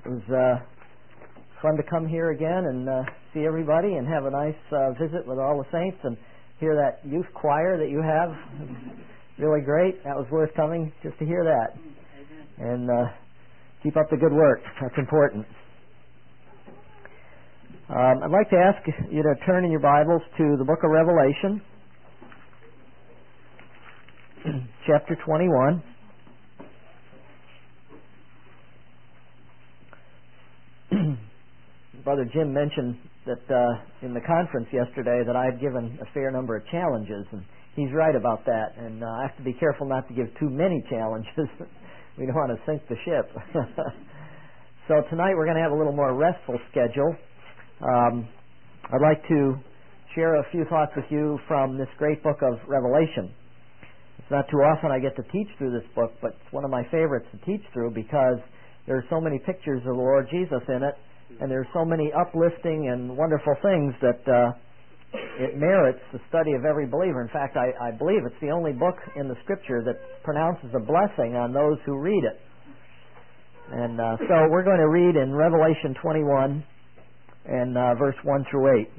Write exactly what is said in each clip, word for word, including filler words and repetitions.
It was uh, fun to come here again and uh, see everybody and have a nice uh, visit with all the saints and hear that youth choir that you have. Really great. That was worth coming just to hear that. And uh, keep up the good work. That's important. Um, I'd like to ask you to turn in your Bibles to the book of Revelation, chapter twenty-one. Brother Jim mentioned that uh, in the conference yesterday that I had given a fair number of challenges, and he's right about that. And uh, I have to be careful not to give too many challenges. We don't want to sink the ship. So tonight we're going to have a little more restful schedule. Um, I'd like to share a few thoughts with you from this great book of Revelation. It's not too often I get to teach through this book, but it's one of my favorites to teach through because there are so many pictures of the Lord Jesus in it, and there are so many uplifting and wonderful things that uh, it merits the study of every believer. In fact, I, I believe it's the only book in the Scripture that pronounces a blessing on those who read it. And uh, so we're going to read in Revelation twenty-one and uh, verse one through eight.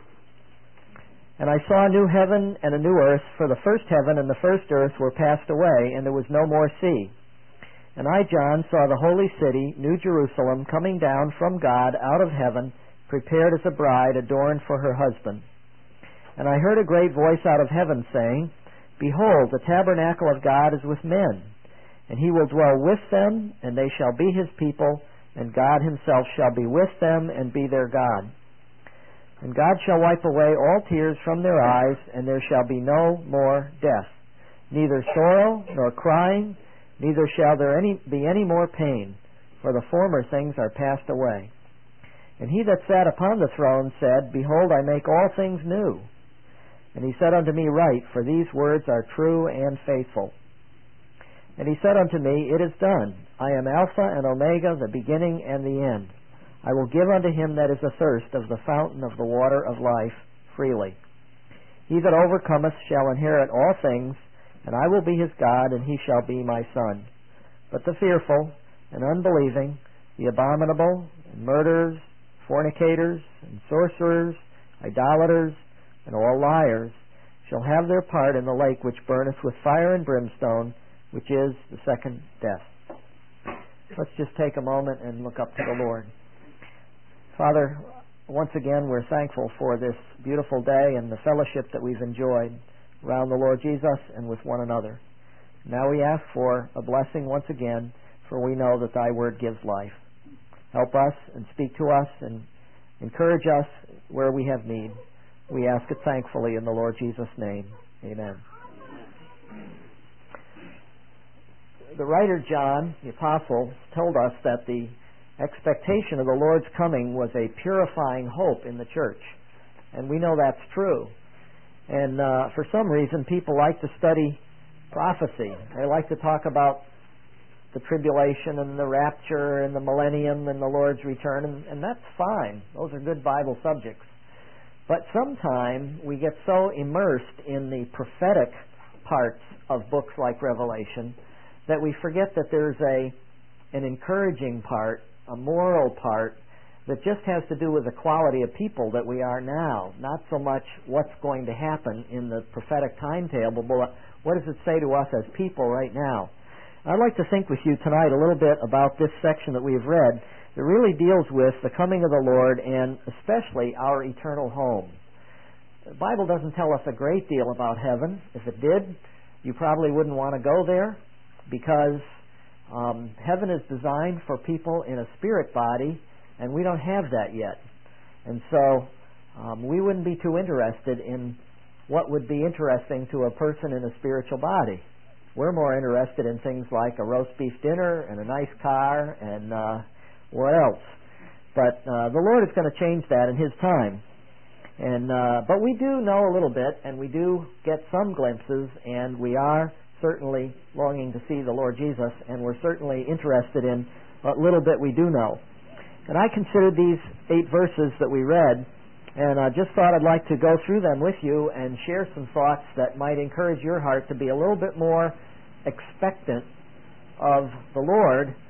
And I saw a new heaven and a new earth, for the first heaven and the first earth were passed away, and there was no more sea. And I, John, saw the holy city, New Jerusalem, coming down from God out of heaven, prepared as a bride adorned for her husband. And I heard a great voice out of heaven saying, Behold, the tabernacle of God is with men, and he will dwell with them, and they shall be his people, and God himself shall be with them and be their God. And God shall wipe away all tears from their eyes, and there shall be no more death, neither sorrow nor crying, neither shall there any, be any more pain, for the former things are passed away. And he that sat upon the throne said, Behold, I make all things new. And he said unto me, Write, for these words are true and faithful. And he said unto me, It is done. I am Alpha and Omega, the beginning and the end. I will give unto him that is athirst of the fountain of the water of life freely. He that overcometh shall inherit all things, and I will be his God, and he shall be my son. But the fearful and unbelieving, the abominable, and murderers, fornicators, and sorcerers, idolaters, and all liars, shall have their part in the lake which burneth with fire and brimstone, which is the second death. Let's just take a moment and look up to the Lord. Father, once again we're thankful for this beautiful day and the fellowship that we've enjoyed around the Lord Jesus and with one another. Now we ask for a blessing once again, for we know that thy word gives life. Help us and speak to us and encourage us where we have need. We ask it thankfully in the Lord Jesus' name. Amen. The writer John, the apostle, told us that the expectation of the Lord's coming was a purifying hope in the church. And we know that's true. And uh, for some reason, people like to study prophecy. They like to talk about the tribulation and the rapture and the millennium and the Lord's return, and, and that's fine. Those are good Bible subjects. But sometimes we get so immersed in the prophetic parts of books like Revelation that we forget that there's a an encouraging part, a moral part, that just has to do with the quality of people that we are now, not so much what's going to happen in the prophetic timetable, but what does it say to us as people right now. I'd like to think with you tonight a little bit about this section that we've read that really deals with the coming of the Lord and especially our eternal home. The Bible doesn't tell us a great deal about heaven. If it did, you probably wouldn't want to go there because um, heaven is designed for people in a spirit body, and we don't have that yet. And so um, we wouldn't be too interested in what would be interesting to a person in a spiritual body. We're more interested in things like a roast beef dinner and a nice car and uh, what else. But uh, the Lord is going to change that in His time. And uh, but we do know a little bit, and we do get some glimpses, and we are certainly longing to see the Lord Jesus, and we're certainly interested in what little bit we do know. And I considered these eight verses that we read, and I just thought I'd like to go through them with you and share some thoughts that might encourage your heart to be a little bit more expectant of the Lord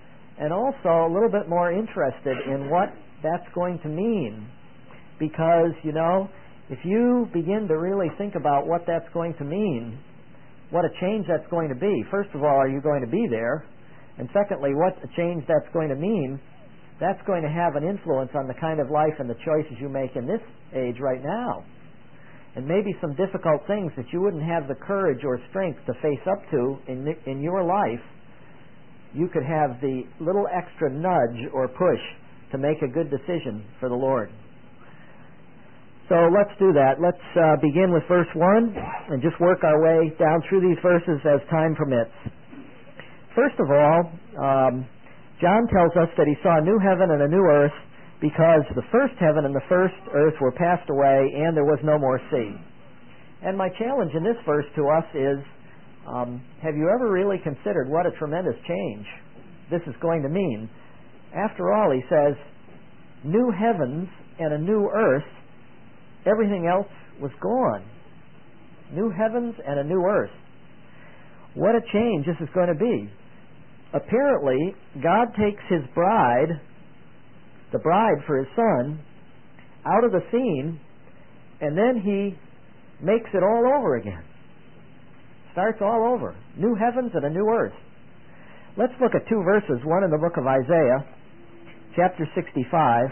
and also a little bit more interested in what that's going to mean. Because, you know, if you begin to really think about what that's going to mean, what a change that's going to be, first of all, are you going to be there? And secondly, what a change that's going to mean, that's going to have an influence on the kind of life and the choices you make in this age right now. And maybe some difficult things that you wouldn't have the courage or strength to face up to in, in your life, you could have the little extra nudge or push to make a good decision for the Lord. So let's do that. Let's uh, begin with verse one and just work our way down through these verses as time permits. First of all, um, John tells us that he saw a new heaven and a new earth because the first heaven and the first earth were passed away and there was no more sea. And my challenge in this verse to us is, um, have you ever really considered what a tremendous change this is going to mean? After all, he says, new heavens and a new earth. Everything else was gone. New heavens and a new earth. What a change this is going to be. Apparently, God takes his bride, the bride for his son, out of the scene, and then he makes it all over again. Starts all over. New heavens and a new earth. Let's look at two verses, one in the book of Isaiah, chapter sixty-five.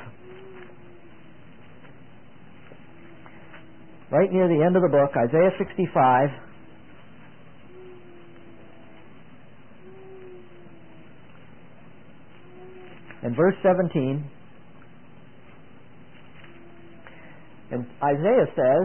Right near the end of the book, Isaiah sixty-five. And verse seventeen. And Isaiah says,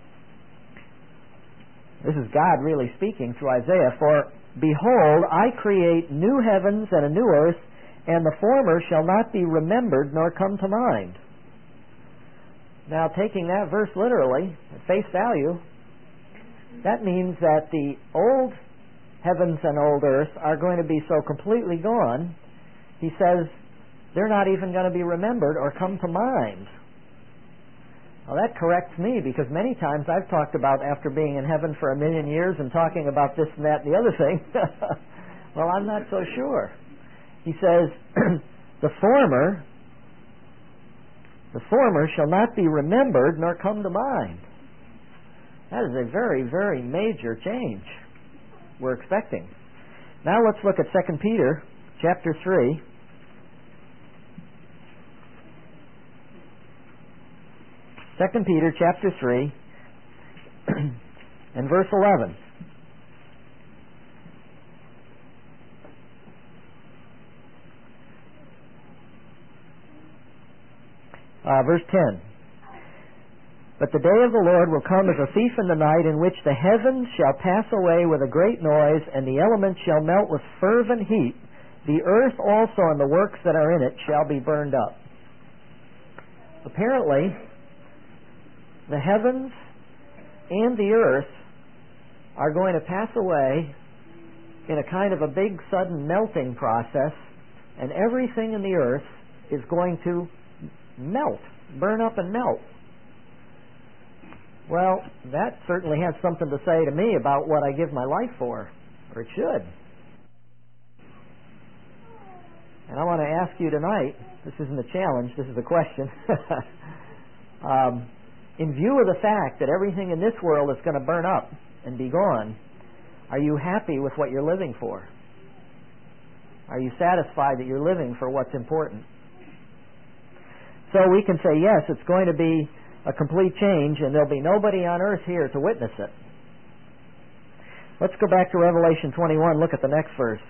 this is God really speaking through Isaiah, for behold, I create new heavens and a new earth, and the former shall not be remembered nor come to mind. Now, taking that verse literally, at face value, that means that the old heavens and old earth are going to be so completely gone, he says, they're not even going to be remembered or come to mind. Well, that corrects me, because many times I've talked about after being in heaven for a million years and talking about this and that and the other thing. Well, I'm not so sure. He says, the former... The former shall not be remembered nor come to mind. That is a very, very major change we're expecting. Now let's look at Second Peter chapter three. Second Peter chapter three and verse eleven. Uh, verse ten. But the day of the Lord will come as a thief in the night, in which the heavens shall pass away with a great noise, and the elements shall melt with fervent heat. The earth also and the works that are in it shall be burned up. Apparently, the heavens and the earth are going to pass away in a kind of a big sudden melting process, and everything in the earth is going to melt, burn up and melt. Well, that certainly has something to say to me about what I give my life for, or it should. And I want to ask you tonight, this isn't a challenge, this is a question. um, in view of the fact that everything in this world is going to burn up and be gone, are you happy with what you're living for? Are you satisfied that you're living for what's important? So we can say, yes, it's going to be a complete change, and there'll be nobody on earth here to witness it. Let's go back to Revelation twenty-one. Look at the next verse.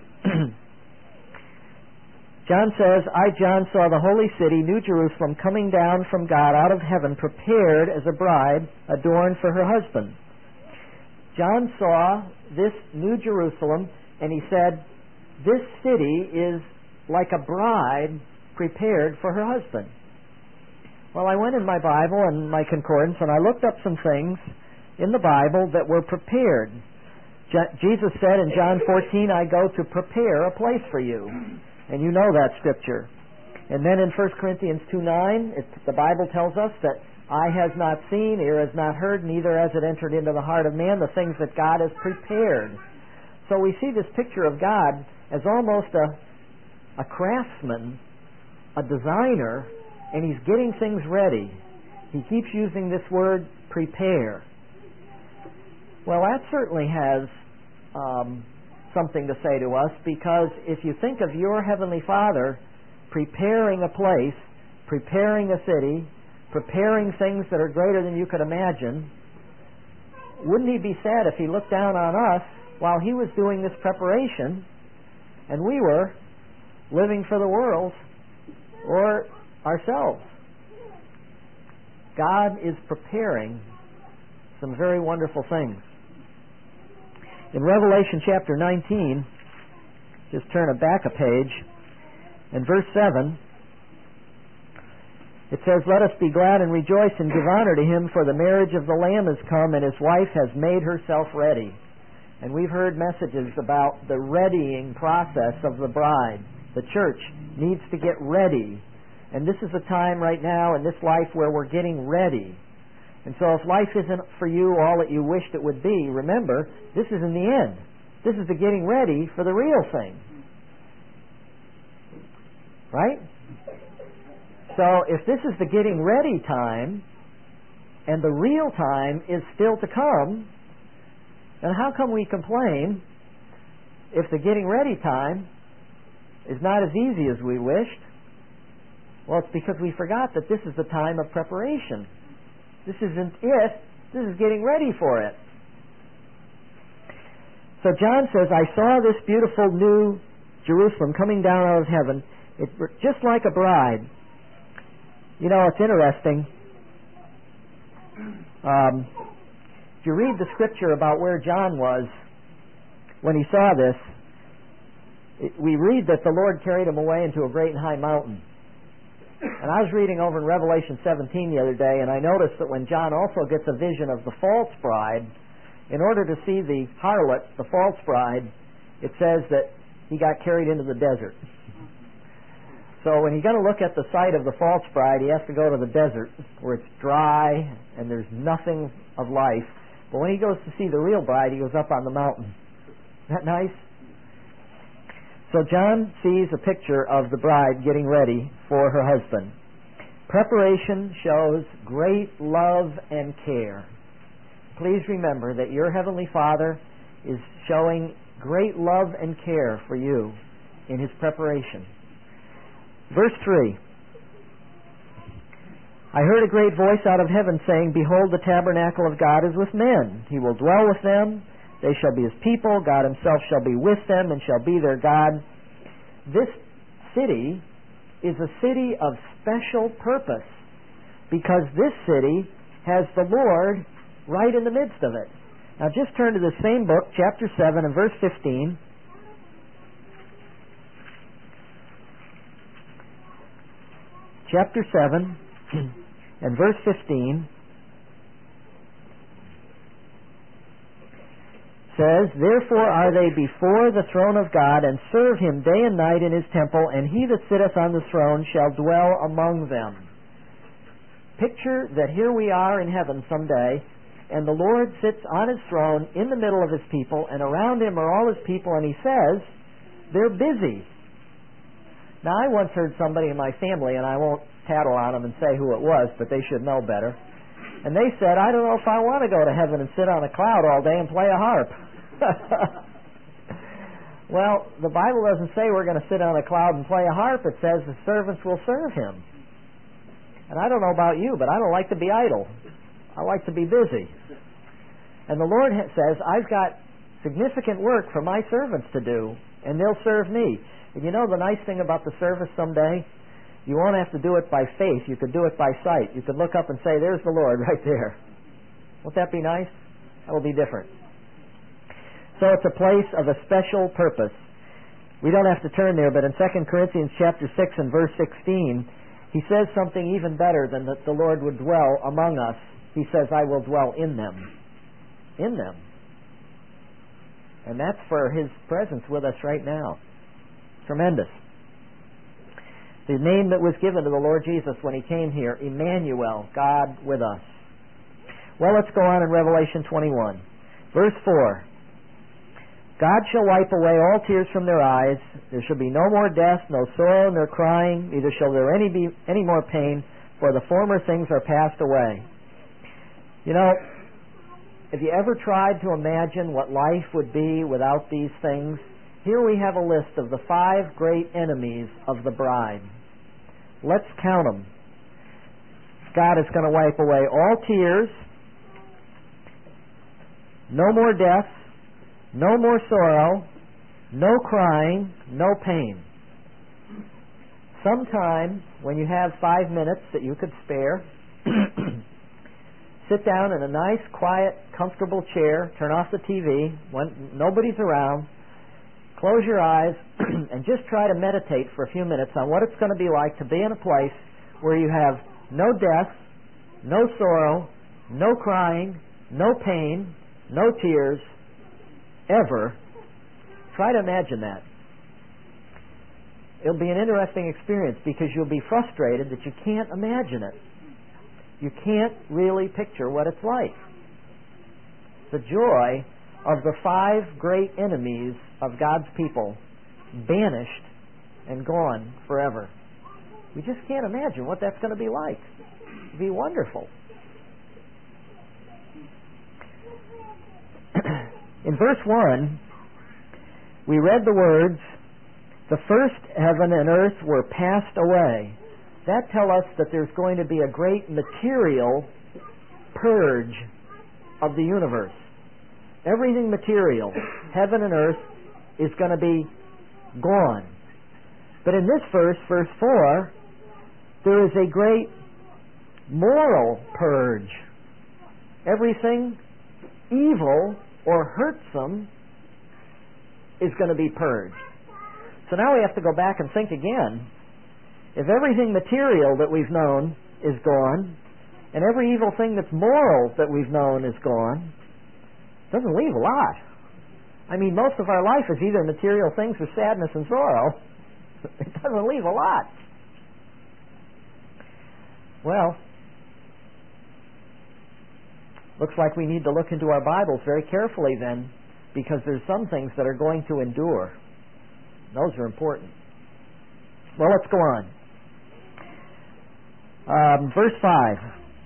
John says, I, John, saw the holy city, New Jerusalem, coming down from God out of heaven, prepared as a bride adorned for her husband. John saw this New Jerusalem, and he said, this city is like a bride prepared for her husband. Well, I went in my Bible and my concordance, and I looked up some things in the Bible that were prepared. Je- Jesus said in John fourteen, I go to prepare a place for you. And you know that scripture. And then in First Corinthians two nine, it, the Bible tells us that eye has not seen, ear has not heard, neither has it entered into the heart of man the things that God has prepared. So we see this picture of God as almost a a craftsman, a designer, and he's getting things ready. He keeps using this word, prepare. Well, that certainly has um, something to say to us, because if you think of your Heavenly Father preparing a place, preparing a city, preparing things that are greater than you could imagine, wouldn't He be sad if He looked down on us while He was doing this preparation and we were living for the world or ourselves? God is preparing some very wonderful things. In Revelation chapter nineteen, just turn it back a page, in verse seven, it says, "Let us be glad and rejoice and give honor to Him, for the marriage of the Lamb has come, and His wife has made herself ready." And we've heard messages about the readying process of the bride. The church needs to get ready. And this is a time right now in this life where we're getting ready. And so if life isn't for you all that you wished it would be, remember, this is in the end. This is the getting ready for the real thing. Right? So if this is the getting ready time, and the real time is still to come, then how come we complain if the getting ready time is not as easy as we wished? Well, it's because we forgot that this is the time of preparation. This isn't it. This is getting ready for it. So John says, "I saw this beautiful new Jerusalem coming down out of heaven, it, just like a bride." You know, it's interesting. Um, if you read the scripture about where John was when he saw this, it, we read that the Lord carried him away into a great and high mountain. And I was reading over in Revelation seventeen the other day, and I noticed that when John also gets a vision of the false bride, in order to see the harlot, the false bride, it says that he got carried into the desert. So when he's going to look at the site of the false bride, he has to go to the desert where it's dry and there's nothing of life. But when he goes to see the real bride, he goes up on the mountain. Isn't that nice? So John sees a picture of the bride getting ready for her husband. Preparation shows great love and care. Please remember that your Heavenly Father is showing great love and care for you in His preparation. Verse three, "I heard a great voice out of heaven saying, Behold, the tabernacle of God is with men. He will dwell with them. They shall be His people. God Himself shall be with them and shall be their God." This city is a city of special purpose, because this city has the Lord right in the midst of it. Now just turn to the same book, chapter seven and verse fifteen. Chapter seven and verse fifteen says, "Therefore are they before the throne of God, and serve Him day and night in His temple, and He that sitteth on the throne shall dwell among them." Picture that here we are in heaven someday, and the Lord sits on His throne in the middle of His people, and around Him are all His people, and He says, they're busy. Now, I once heard somebody in my family, and I won't tattle on them and say who it was, but they should know better. And they said, "I don't know if I want to go to heaven and sit on a cloud all day and play a harp." Well, the Bible doesn't say we're going to sit on a cloud and play a harp. It says the servants will serve Him. And I don't know about you, but I don't like to be idle. I like to be busy. And the Lord says, I've got significant work for my servants to do, and they'll serve me. And you know the nice thing about the service someday? You won't have to do it by faith. You could do it by sight. You could look up and say, there's the Lord right there. Won't that be nice? That will be different. So it's a place of a special purpose. We don't have to turn there, but in Second Corinthians chapter six and verse sixteen, he says something even better than that the Lord would dwell among us. He says, I will dwell in them. In them. And that's for His presence with us right now. Tremendous. The name that was given to the Lord Jesus when He came here, Emmanuel, God with us. Well, let's go on in Revelation twenty-one. Verse four. God shall wipe away all tears from their eyes. There shall be no more death, no sorrow, nor crying. Neither shall there any be any more pain, for the former things are passed away. You know, have you ever tried to imagine what life would be without these things? Here we have a list of the five great enemies of the bride. Let's count them. God is going to wipe away all tears, no more death, no more sorrow, no crying, no pain. Sometime when you have five minutes that you could spare, sit down in a nice, quiet, comfortable chair, turn off the T V when nobody's around, close your eyes, and just try to meditate for a few minutes on what it's going to be like to be in a place where you have no death, no sorrow, no crying, no pain, no tears, ever. Try to imagine that. It'll be an interesting experience because you'll be frustrated that you can't imagine it. You can't really picture what it's like. The joy of the five great enemies of God's people banished and gone forever. We just can't imagine what that's going to be like. It'll be wonderful. In verse one, we read the words, "The first heaven and earth were passed away." That tells us that there's going to be a great material purge of the universe. Everything material, heaven and earth, is going to be gone. But in this verse, verse four, there is a great moral purge. Everything evil or hurtsome is going to be purged. So now we have to go back and think again. If everything material that we've known is gone, and every evil thing that's moral that we've known is gone, it doesn't leave a lot. I mean, most of our life is either material things or sadness and sorrow. It doesn't leave a lot. Well, looks like we need to look into our Bibles very carefully then, because there's some things that are going to endure. Those are important. Well, let's go on. Um, verse five.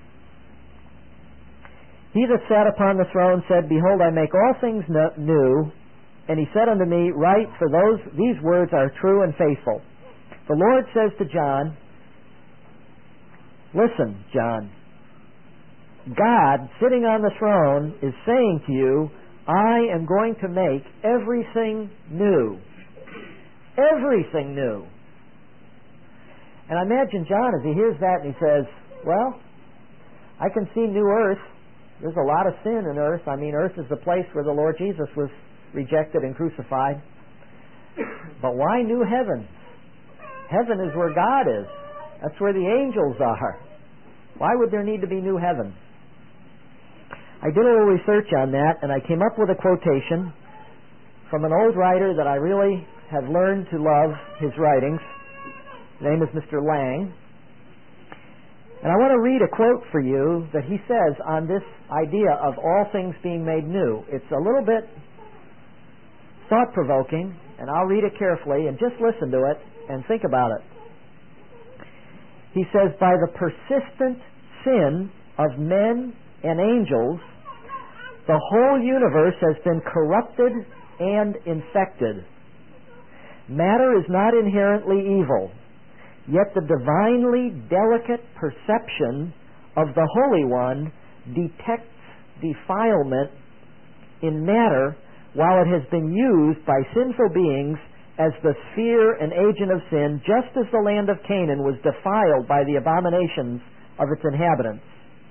He that sat upon the throne said, "Behold, I make all things no- new." And he said unto me, "Write, for those these words are true and faithful." The Lord says to John, "Listen, John. God, sitting on the throne, is saying to you, I am going to make everything new." Everything new. And I imagine John, as he hears that, and he says, well, I can see new earth. There's a lot of sin in earth. I mean, earth is the place where the Lord Jesus was rejected and crucified. But why new heaven? Heaven is where God is. That's where the angels are. Why would there need to be new heaven? I did a little research on that, and I came up with a quotation from an old writer that I really have learned to love his writings. His name is Mister Lang. And I want to read a quote for you that he says on this idea of all things being made new. It's a little bit thought-provoking, and I'll read it carefully and just listen to it and think about it. He says, "By the persistent sin of men and angels, the whole universe has been corrupted and infected. Matter is not inherently evil, yet the divinely delicate perception of the Holy One detects defilement in matter while it has been used by sinful beings as the sphere and agent of sin, just as the land of Canaan was defiled by the abominations of its inhabitants."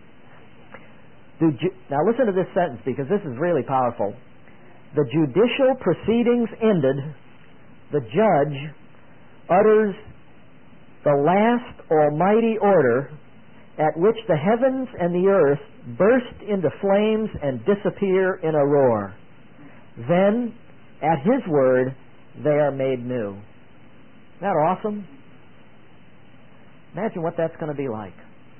Now listen to this sentence, because this is really powerful. "The judicial proceedings ended, the judge utters the last almighty order, at which the heavens and the earth burst into flames and disappear in a roar. Then, at his word, they are made new." Isn't that awesome? Imagine what that's going to be like.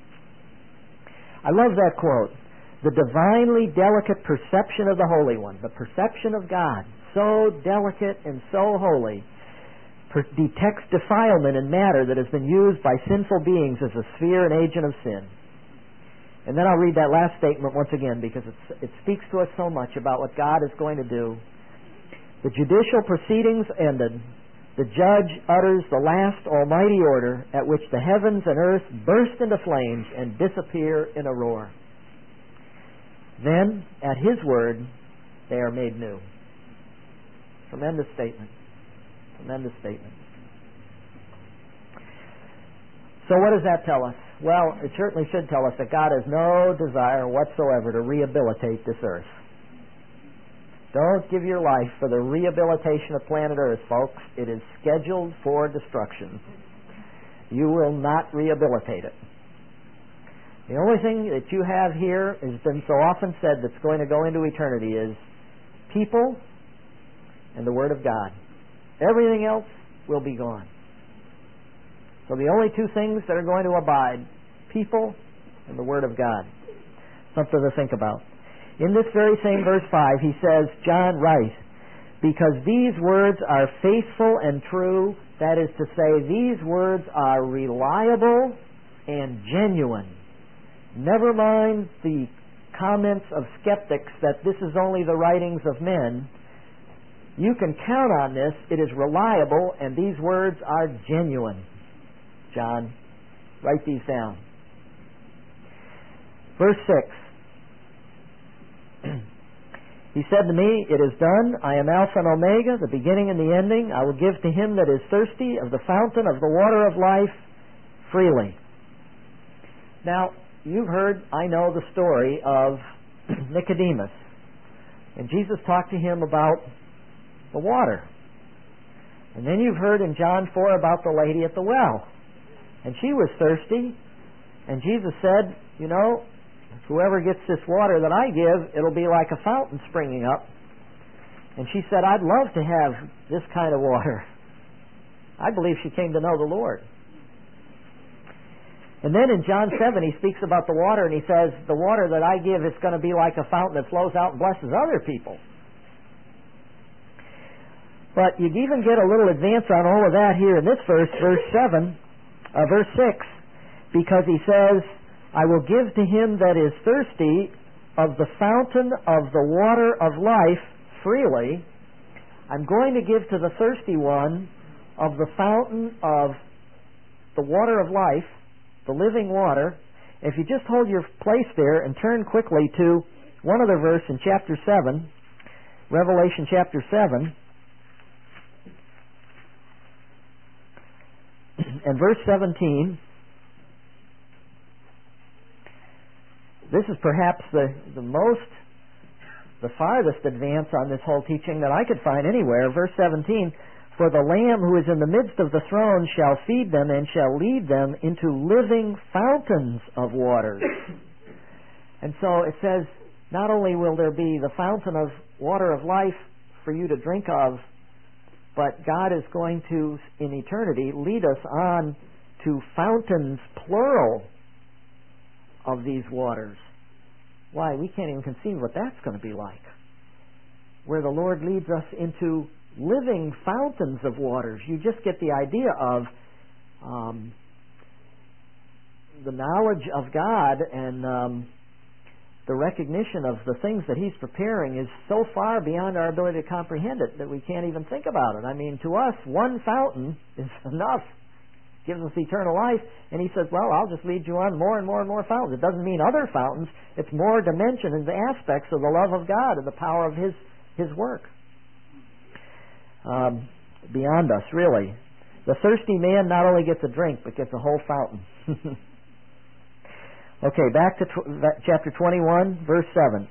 I love that quote. The divinely delicate perception of the Holy One, the perception of God, so delicate and so holy, detects defilement in matter that has been used by sinful beings as a sphere and agent of sin. And then I'll read that last statement once again because it's, it speaks to us so much about what God is going to do. The judicial proceedings ended. The judge utters the last almighty order at which the heavens and earth burst into flames and disappear in a roar. Then, at His word, they are made new. Tremendous statement. Tremendous statement. So what does that tell us? Well, it certainly should tell us that God has no desire whatsoever to rehabilitate this earth. Don't give your life for the rehabilitation of planet Earth, folks. It is scheduled for destruction. You will not rehabilitate it. The only thing that you have here has been so often said that's going to go into eternity is people and the Word of God. Everything else will be gone. So the only two things that are going to abide, people and the Word of God. Something to think about. In this very same verse five, he says, John writes, because these words are faithful and true, that is to say, these words are reliable and genuine. Never mind the comments of skeptics that this is only the writings of men. You can count on this. It is reliable, and these words are genuine. John, write these down. Verse six. He said to me, it is done. I am Alpha and Omega, the beginning and the ending. I will give to him that is thirsty of the fountain of the water of life freely. Now, you've heard, I know, the story of Nicodemus. And Jesus talked to him about the water. And then you've heard in John four about the lady at the well. And she was thirsty. And Jesus said, you know, whoever gets this water that I give, it'll be like a fountain springing up. And she said, I'd love to have this kind of water. I believe she came to know the Lord. And then in John seven, he speaks about the water, and he says, the water that I give is going to be like a fountain that flows out and blesses other people. But you even get a little advance on all of that here in this verse, verse seven, uh, verse six, because he says, I will give to him that is thirsty of the fountain of the water of life freely. I'm going to give to the thirsty one of the fountain of the water of life, the living water. If you just hold your place there and turn quickly to one other verse in chapter seven, Revelation chapter seven, and verse seventeen. This is perhaps the, the most, the farthest advance on this whole teaching that I could find anywhere. Verse seventeen, for the Lamb who is in the midst of the throne shall feed them and shall lead them into living fountains of waters. And so it says, not only will there be the fountain of water of life for you to drink of, but God is going to, in eternity, lead us on to fountains, plural, of these waters. Why, we can't even conceive what that's going to be like. Where the Lord leads us into living fountains of waters. You just get the idea of um, the knowledge of God and um, the recognition of the things that He's preparing is so far beyond our ability to comprehend it that we can't even think about it. I mean, to us, one fountain is enough. Gives us eternal life, and he says, well, I'll just lead you on more and more and more fountains. It doesn't mean other fountains. It's more dimension and the aspects of the love of God and the power of His His work. Um, beyond us, really. The thirsty man not only gets a drink, but gets a whole fountain. Okay, back to tw- chapter twenty-one, verse seven.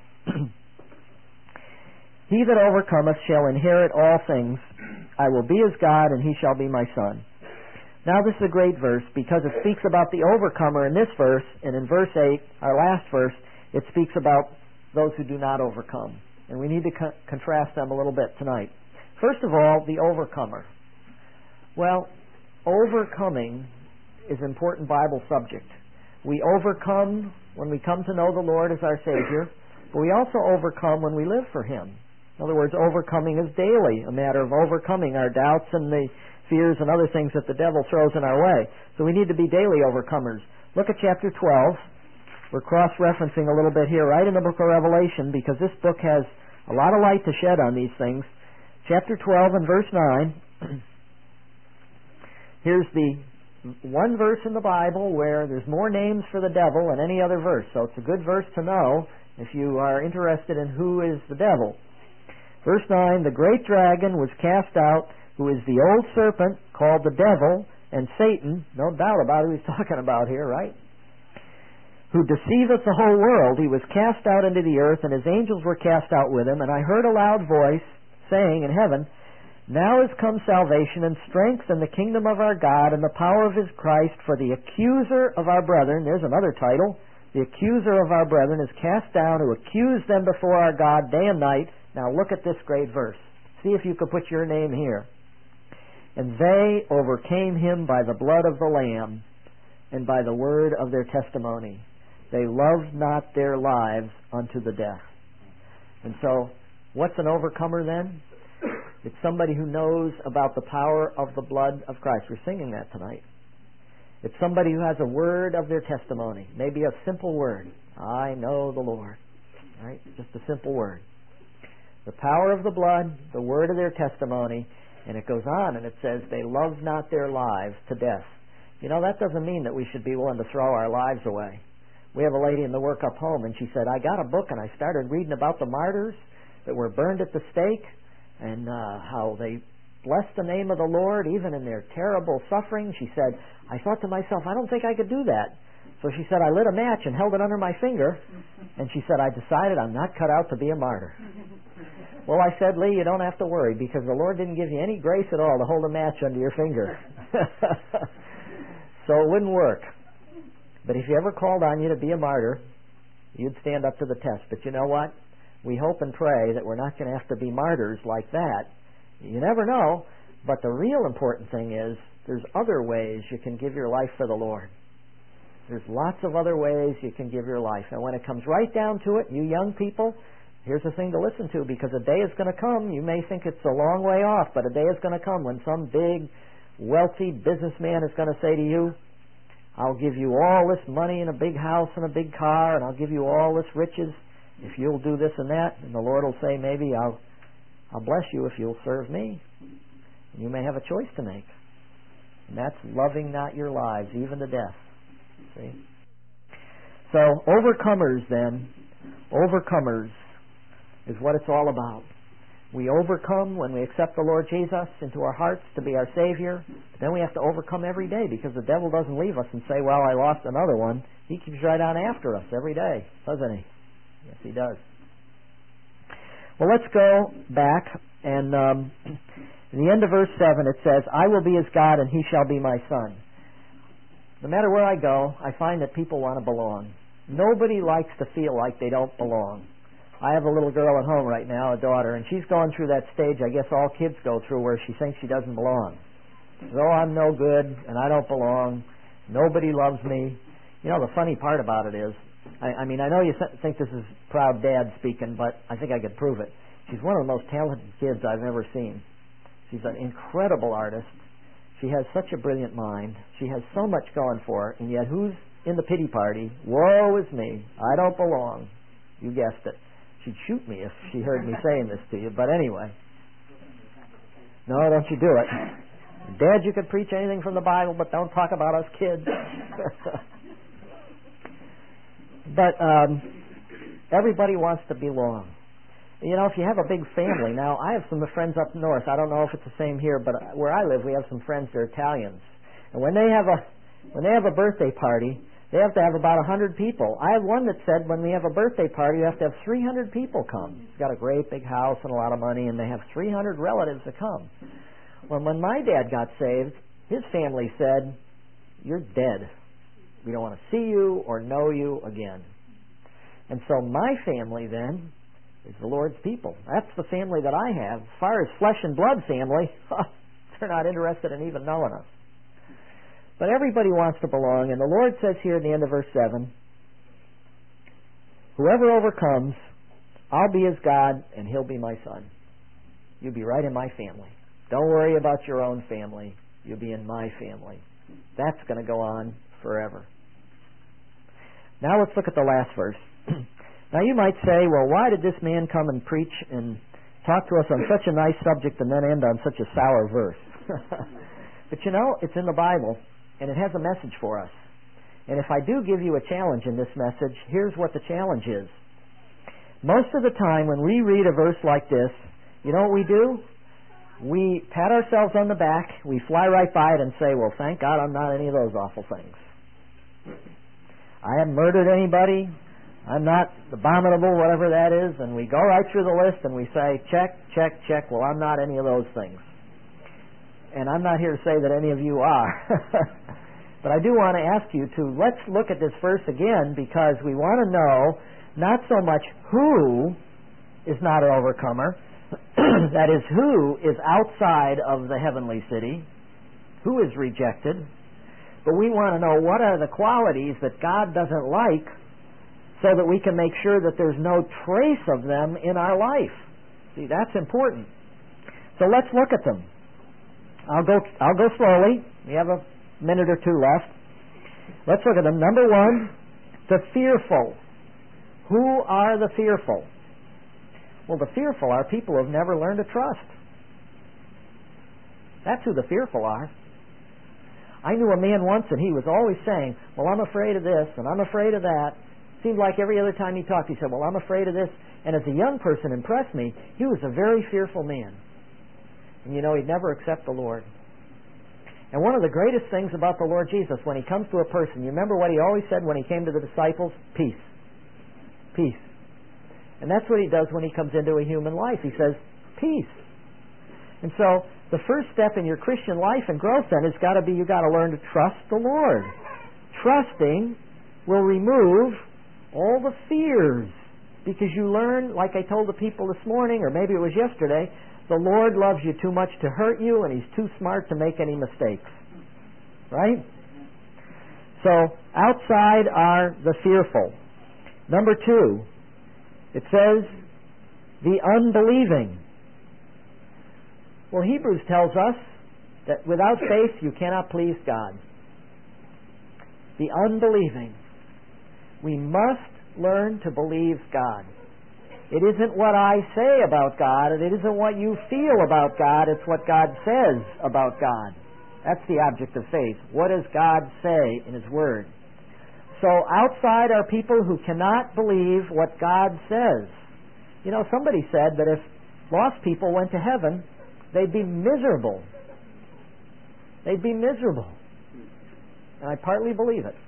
He that overcometh shall inherit all things. I will be his God, and he shall be my son. Now this is a great verse because it speaks about the overcomer in this verse, and in verse eight, our last verse, it speaks about those who do not overcome. And we need to co- contrast them a little bit tonight. First of all, the overcomer. Well, overcoming is an important Bible subject. We overcome when we come to know the Lord as our Savior, but we also overcome when we live for Him. In other words, overcoming is daily, a matter of overcoming our doubts and the fears and other things that the devil throws in our way. So we need to be daily overcomers. Look at chapter twelve. We're cross-referencing a little bit here, right in the book of Revelation, because this book has a lot of light to shed on these things. Chapter twelve and verse nine. Here's the one verse in the Bible where there's more names for the devil than any other verse. So it's a good verse to know if you are interested in who is the devil. Verse nine, the great dragon was cast out, who is the old serpent, called the devil and Satan. No doubt about who he's talking about here, right? Who deceiveth the whole world. He was cast out into the earth, and his angels were cast out with him. And I heard a loud voice saying in heaven, now is come salvation and strength and the kingdom of our God and the power of his Christ, for the accuser of our brethren, there's another title, the accuser of our brethren is cast down, who accused them before our God day and night. Now look at this great verse. See if you could put your name here. And they overcame him by the blood of the Lamb and by the word of their testimony. They loved not their lives unto the death. And so, what's an overcomer then? It's somebody who knows about the power of the blood of Christ. We're singing that tonight. It's somebody who has a word of their testimony. Maybe a simple word. I know the Lord. Right? Just a simple word. The power of the blood, the word of their testimony, and it goes on and it says, they loved not their lives to death. You know, that doesn't mean that we should be willing to throw our lives away. We have a lady in the work up home, and she said, I got a book and I started reading about the martyrs that were burned at the stake, and uh, how they blessed the name of the Lord even in their terrible suffering. She said, I thought to myself, I don't think I could do that. So she said, I lit a match and held it under my finger, and she said, I decided I'm not cut out to be a martyr. Well, I said, Lee, you don't have to worry, because the Lord didn't give you any grace at all to hold a match under your finger. So it wouldn't work. But if you ever called on you to be a martyr, you'd stand up to the test. But you know what? We hope and pray that we're not going to have to be martyrs like that. You never know. But the real important thing is there's other ways you can give your life for the Lord. There's lots of other ways you can give your life. And when it comes right down to it, you young people, here's the thing to listen to, because a day is going to come. You may think it's a long way off, but a day is going to come when some big, wealthy businessman is going to say to you, I'll give you all this money and a big house and a big car, and I'll give you all this riches if you'll do this and that. And the Lord will say, maybe I'll I'll bless you if you'll serve me. And you may have a choice to make. And that's loving not your lives, even to death. See? So, overcomers then, overcomers is what it's all about. We overcome when we accept the Lord Jesus into our hearts to be our Savior. But then we have to overcome every day, because the devil doesn't leave us and say, well, I lost another one. He keeps right on after us every day, doesn't he? Yes, he does. Well, let's go back, and um, in the end of verse seven it says, I will be his God and he shall be my son. No matter where I go, I find that people want to belong. Nobody likes to feel like they don't belong. I have a little girl at home right now, a daughter, and she's going through that stage I guess all kids go through, where she thinks she doesn't belong. Oh, I'm no good, and I don't belong. Nobody loves me. You know, the funny part about it is, I, I mean, I know you think this is proud dad speaking, but I think I could prove it. She's one of the most talented kids I've ever seen. She's an incredible artist. She has such a brilliant mind. She has so much going for her, and yet who's in the pity party? Woe is me. I don't belong. You guessed it. She'd shoot me if she heard me saying this to you, but anyway. No, don't you do it. Dad, you could preach anything from the Bible, but don't talk about us kids. But um, everybody wants to belong. You know, if you have a big family, now I have some friends up north. I don't know if it's the same here, but where I live, we have some friends that are Italians. And when they have a when they have a birthday party, they have to have about a hundred people. I have one that said when we have a birthday party, you have to have three hundred people come. He's got a great big house and a lot of money, and they have three hundred relatives to come. Well, when my dad got saved, his family said, "You're dead. We don't want to see you or know you again." And so my family then is the Lord's people. That's the family that I have. As far as flesh and blood family, they're not interested in even knowing us. But everybody wants to belong, and the Lord says here at the end of verse seven, whoever overcomes I'll be his God, and he'll be my son. You'll be right in my family. Don't worry about your own family. You'll be in my family. That's going to go on forever. Now let's look at the last verse. Now you might say, well, why did this man come and preach and talk to us on such a nice subject and then end on such a sour verse? But you know, it's in the Bible, and it has a message for us. And if I do give you a challenge in this message, here's what the challenge is. Most of the time when we read a verse like this, you know what we do? We pat ourselves on the back, we fly right by it and say, well, thank God I'm not any of those awful things. I haven't murdered anybody. I'm not abominable, whatever that is. And we go right through the list and we say, check, check, check. Well, I'm not any of those things. And I'm not here to say that any of you are. But I do want to ask you to, let's look at this verse again, because we want to know not so much who is not an overcomer, that is, who is outside of the heavenly city, who is rejected, but we want to know what are the qualities that God doesn't like, so that we can make sure that there's no trace of them in our life. See, that's important. So let's look at them. I'll go I'll go slowly. We have a minute or two left. Let's look at them. Number one, the fearful. Who are the fearful? Well, the fearful are people who have never learned to trust. That's who the fearful are. I knew a man once, and he was always saying, well, I'm afraid of this, and I'm afraid of that. Seemed like every other time he talked, he said, well, I'm afraid of this. And as a young person impressed me, he was a very fearful man. And you know, he'd never accept the Lord. And one of the greatest things about the Lord Jesus, when he comes to a person, you remember what he always said when he came to the disciples? Peace. Peace. And that's what he does when he comes into a human life. He says, peace. And so, the first step in your Christian life and growth then has got to be, you've got to learn to trust the Lord. Trusting will remove all the fears, because you learn, like I told the people this morning, or maybe it was yesterday, the Lord loves you too much to hurt you, and he's too smart to make any mistakes. Right? So, outside are the fearful. Number two, it says the unbelieving. Well, Hebrews tells us that without faith you cannot please God. The unbelieving. We must learn to believe God. It isn't what I say about God, and it isn't what you feel about God, it's what God says about God. That's the object of faith. What does God say in His Word? So outside are people who cannot believe what God says. You know, somebody said that if lost people went to heaven, they'd be miserable. They'd be miserable. And I partly believe it.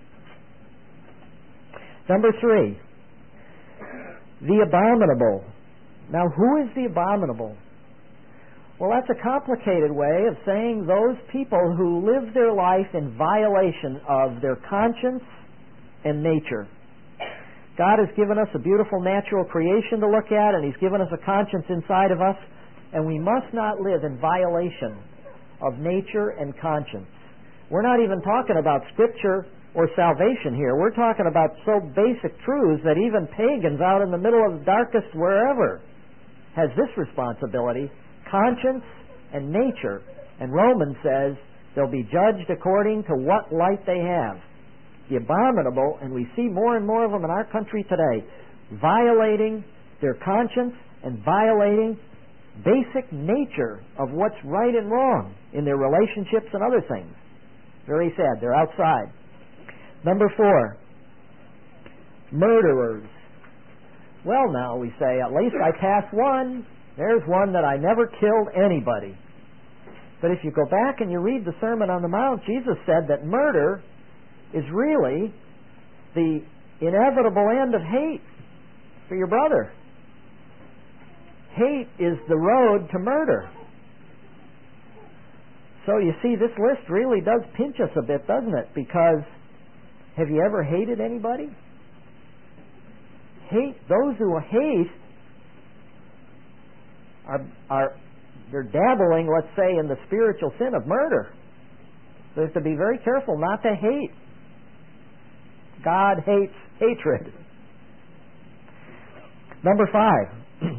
Number three, the abominable. Now, who is the abominable? Well, that's a complicated way of saying those people who live their life in violation of their conscience and nature. God has given us a beautiful natural creation to look at, and He's given us a conscience inside of us, and we must not live in violation of nature and conscience. We're not even talking about Scripture or salvation here. We're talking about so basic truths that even pagans out in the middle of the darkest wherever has this responsibility, conscience and nature. And Romans says they'll be judged according to what light they have. The abominable, and we see more and more of them in our country today, violating their conscience and violating basic nature of what's right and wrong in their relationships and other things. Very sad. They're outside. Number four, murderers. Well, now, we say, at least I passed one. There's one that I never killed anybody. But if you go back and you read the Sermon on the Mount, Jesus said that murder is really the inevitable end of hate for your brother. Hate is the road to murder. So you see, this list really does pinch us a bit, doesn't it? Because have you ever hated anybody? Hate, those who hate are, are they're dabbling, let's say, in the spiritual sin of murder. So you have to be very careful not to hate. God hates hatred. Number five,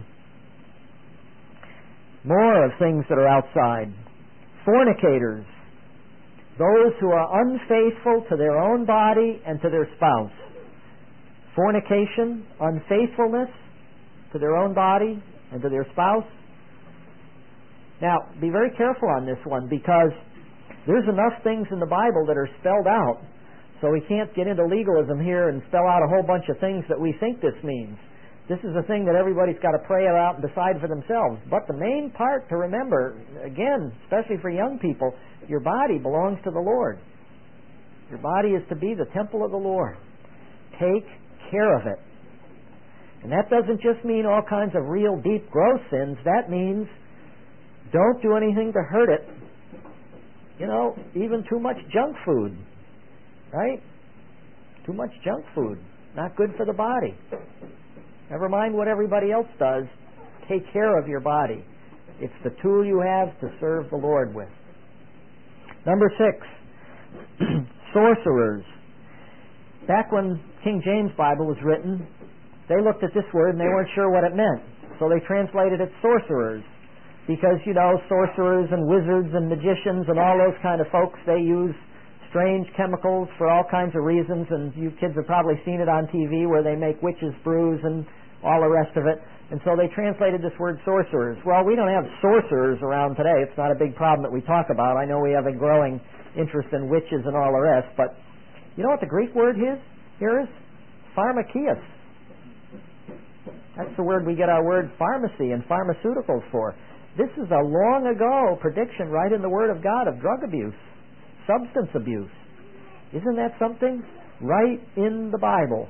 more of things that are outside. Fornicators, those who are unfaithful to their own body and to their spouse. Fornication, unfaithfulness to their own body and to their spouse. Now, be very careful on this one, because there's enough things in the Bible that are spelled out, so we can't get into legalism here and spell out a whole bunch of things that we think this means. This is a thing that everybody's got to pray about and decide for themselves. But the main part to remember, again, especially for young people, your body belongs to the Lord. Your body is to be the temple of the Lord. Take care of it. And that doesn't just mean all kinds of real deep gross sins. That means don't do anything to hurt it. You know, even too much junk food, right? Too much junk food. Not good for the body. Never mind what everybody else does. Take care of your body. It's the tool you have to serve the Lord with. Number six, sorcerers. Back when King James Bible was written, they looked at this word and they weren't sure what it meant. So they translated it sorcerers. Because, you know, sorcerers and wizards and magicians and all those kind of folks, they use strange chemicals for all kinds of reasons, and you kids have probably seen it on T V where they make witches' brews and all the rest of it. And so they translated this word sorcerers. Well, we don't have sorcerers around today. It's not a big problem that we talk about. I know we have a growing interest in witches and all the rest, but you know what the Greek word is? Here is pharmakias. That's the word we get our word pharmacy and pharmaceuticals for. This is a long ago prediction right in the Word of God of drug abuse, substance abuse. Isn't that something? Right in the Bible.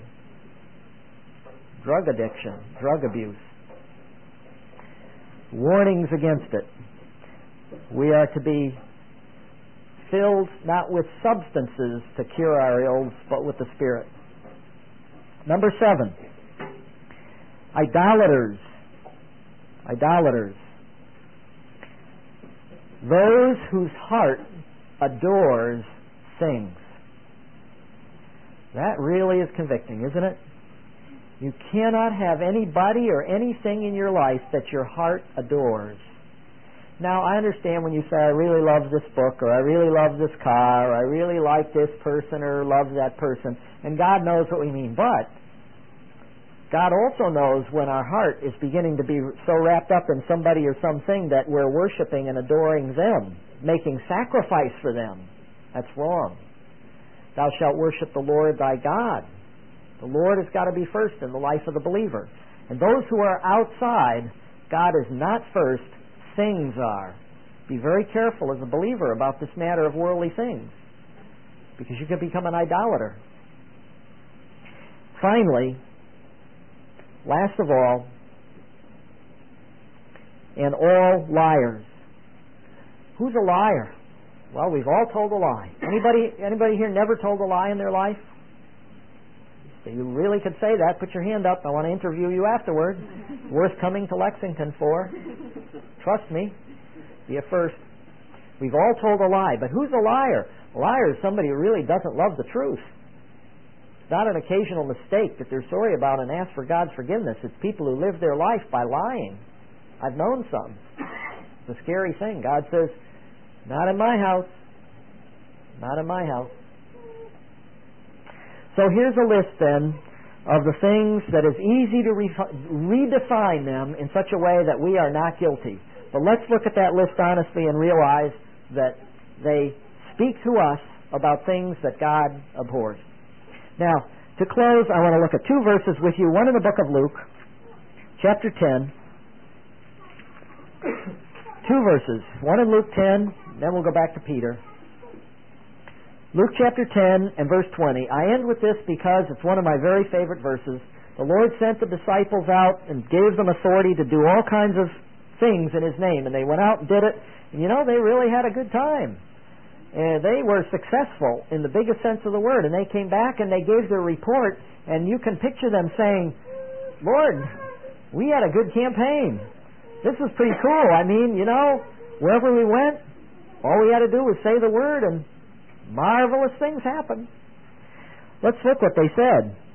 Drug addiction, drug abuse. Warnings against it. We are to be filled not with substances to cure our ills, but with the Spirit. Number seven, idolaters. Idolaters. Those whose heart adores things. That really is convicting, isn't it? You cannot have anybody or anything in your life that your heart adores. Now, I understand when you say, I really love this book, or I really love this car, or I really like this person, or love that person, and God knows what we mean. But God also knows when our heart is beginning to be so wrapped up in somebody or something that we're worshiping and adoring them, making sacrifice for them. That's wrong. Thou shalt worship the Lord thy God. The Lord has got to be first in the life of the believer. And those who are outside, God is not first, things are. Be very careful as a believer about this matter of worldly things, because you can become an idolater. Finally, last of all, and all liars. Who's a liar? Well, we've all told a lie. Anybody anybody here never told a lie in their life? If you really could say that, put your hand up. I want to interview you afterward. Worth coming to Lexington for. Trust me. Be a first. We've all told a lie, but who's a liar? A liar is somebody who really doesn't love the truth. It's not an occasional mistake that they're sorry about and ask for God's forgiveness. It's people who live their life by lying. I've known some. It's a scary thing. God says, not in my house. Not in my house. So here's a list then of the things that is easy to re- redefine them in such a way that we are not guilty. But let's look at that list honestly and realize that they speak to us about things that God abhors. Now, to close, I want to look at two verses with you. One in the book of Luke, chapter ten. Two verses. One in Luke ten, then we'll go back to Peter. Luke chapter ten and verse twenty. I end with this because it's one of my very favorite verses. The Lord sent the disciples out and gave them authority to do all kinds of things in His name. And they went out and did it. And you know, they really had a good time. And they were successful in the biggest sense of the word. And they came back and they gave their report. And you can picture them saying, Lord, we had a good campaign. This was pretty cool. I mean, you know, wherever we went, all we had to do was say the word and marvelous things happened. Let's look what they said.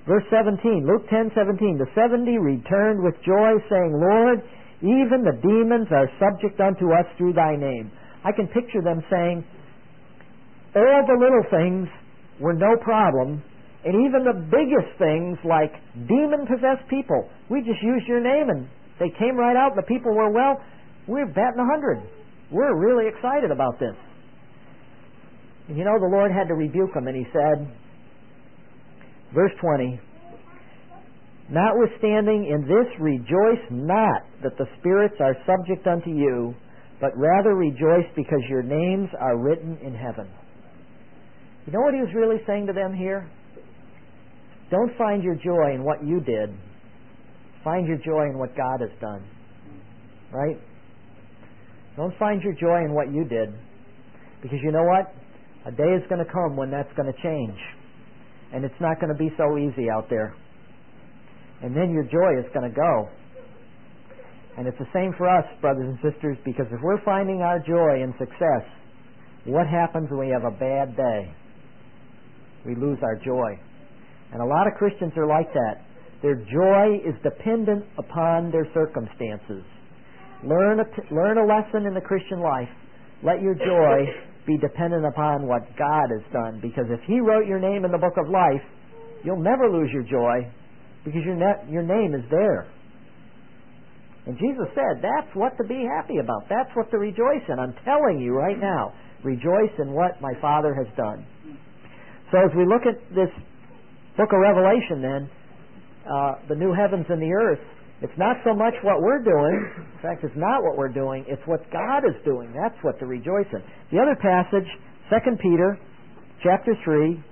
Verse seventeen, Luke ten seventeen, the seventy returned with joy, saying, Lord, even the demons are subject unto us through thy name. I can picture them saying, all the little things were no problem, and even the biggest things like demon-possessed people, we just used your name and they came right out and the people were, well, we're batting a hundred. We're really excited about this. And you know, the Lord had to rebuke them, and he said, verse twenty, notwithstanding in this rejoice not that the spirits are subject unto you, but rather rejoice because your names are written in heaven. You know what he was really saying to them here? Don't find your joy in what you did. Find your joy in what God has done. Right? Don't find your joy in what you did. Because you know what? A day is going to come when that's going to change. And it's not going to be so easy out there. And then your joy is going to go. And it's the same for us, brothers and sisters, because if we're finding our joy in success, what happens when we have a bad day? We lose our joy. And a lot of Christians are like that. Their joy is dependent upon their circumstances. Learn a, t- learn a lesson in the Christian life. Let your joy be dependent upon what God has done. Because if He wrote your name in the book of life, you'll never lose your joy because your, ne- your name is there. And Jesus said, that's what to be happy about. That's what to rejoice in. I'm telling you right now, rejoice in what my Father has done. So as we look at this book of Revelation then, uh, the new heavens and the earth, it's not so much what we're doing. In fact, it's not what we're doing. It's what God is doing. That's what to rejoice in. The other passage, Second Peter chapter three.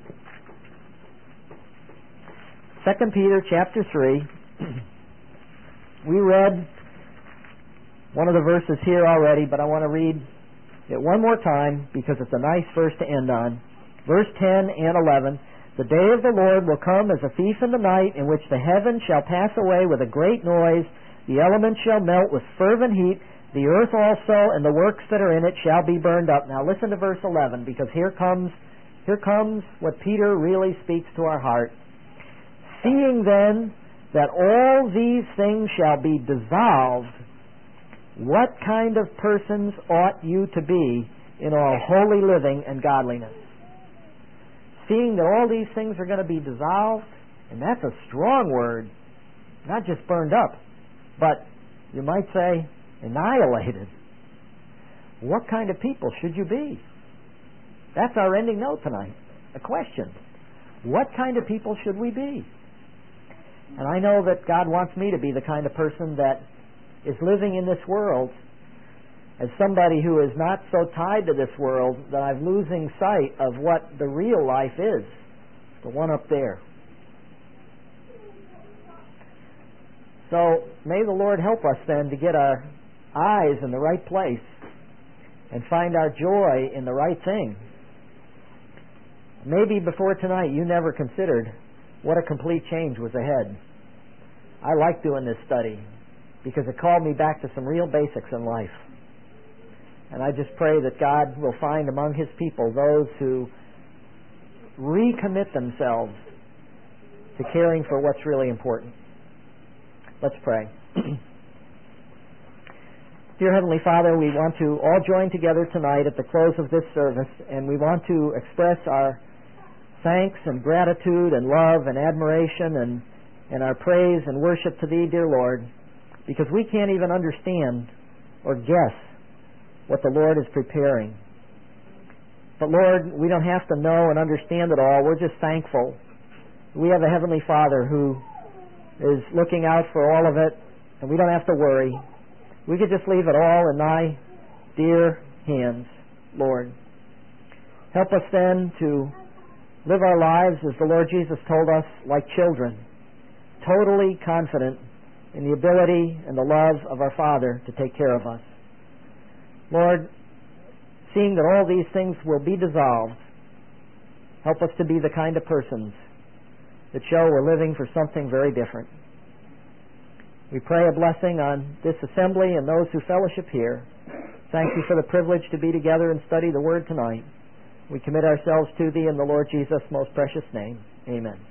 Second Peter chapter three. We read one of the verses here already, but I want to read it one more time because it's a nice verse to end on. Verse ten and eleven. The day of the Lord will come as a thief in the night, in which the heavens shall pass away with a great noise, the elements shall melt with fervent heat, the earth also and the works that are in it shall be burned up. Now listen to verse eleven, because here comes here comes what Peter really speaks to our heart. Seeing then that all these things shall be dissolved, what kind of persons ought you to be in all holy living and godliness? Seeing that all these things are going to be dissolved, and that's a strong word, not just burned up, but you might say annihilated. What kind of people should you be? That's our ending note tonight. A question. What kind of people should we be? And I know that God wants me to be the kind of person that is living in this world as somebody who is not so tied to this world that I'm losing sight of what the real life is, the one up there. So may the Lord help us then to get our eyes in the right place and find our joy in the right thing. Maybe before tonight you never considered what a complete change was ahead. I like doing this study because it called me back to some real basics in life. And I just pray that God will find among His people those who recommit themselves to caring for what's really important. Let's pray. Dear Heavenly Father, we want to all join together tonight at the close of this service, and we want to express our thanks and gratitude and love and admiration and, and our praise and worship to Thee, dear Lord, because we can't even understand or guess what the Lord is preparing. But Lord, we don't have to know and understand it all. We're just thankful. We have a Heavenly Father who is looking out for all of it, and we don't have to worry. We could just leave it all in Thy dear hands, Lord. Help us then to live our lives, as the Lord Jesus told us, like children, totally confident in the ability and the love of our Father to take care of us. Lord, seeing that all these things will be dissolved, help us to be the kind of persons that show we're living for something very different. We pray a blessing on this assembly and those who fellowship here. Thank You for the privilege to be together and study the Word tonight. We commit ourselves to Thee in the Lord Jesus' most precious name. Amen.